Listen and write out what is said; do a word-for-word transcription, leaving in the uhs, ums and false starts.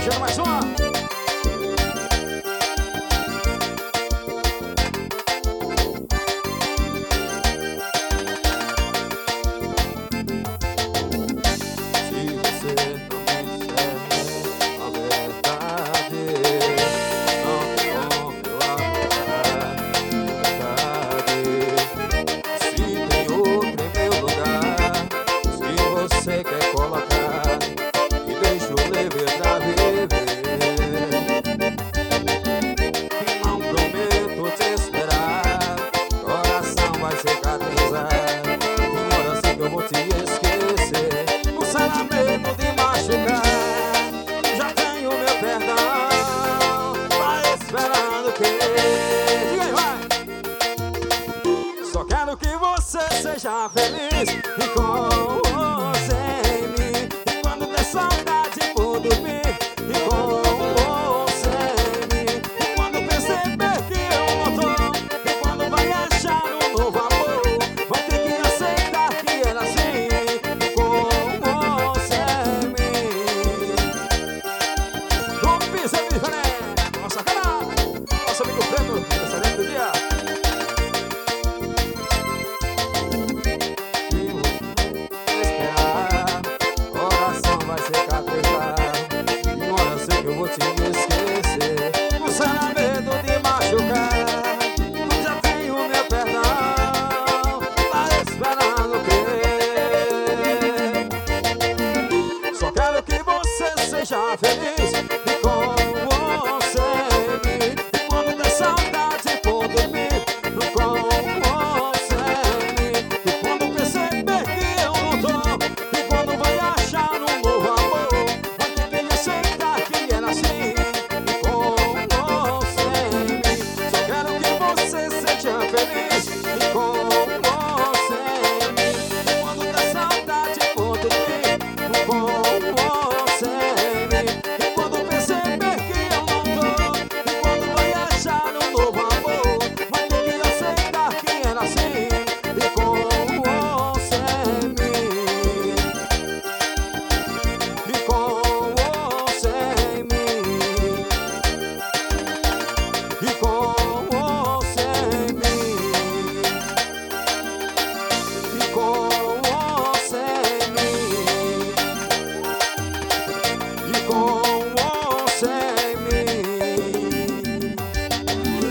Fazendo mais uma. Você quer colocar e deixa eu levar pra viver. Não prometo te esperar, coração vai cicatrizar. Tem hora assim que eu vou te esquecer. Não será medo de machucar. Já tenho meu perdão. Vai esperando que diga aí, vai. Só quero que você seja feliz e com saudade por dormir e com você em mim. E quando perceber que eu não tô, e quando vai achar um novo amor, vai ter que aceitar que era assim. E com você em mim. Não pisa diferente. Nossa cara, nosso amigo Preto, aniversário do dia. Eu vou te esquecer. Não será medo de machucar. Já tenho meu perdão. Tá esperando que só quero que você seja feliz e com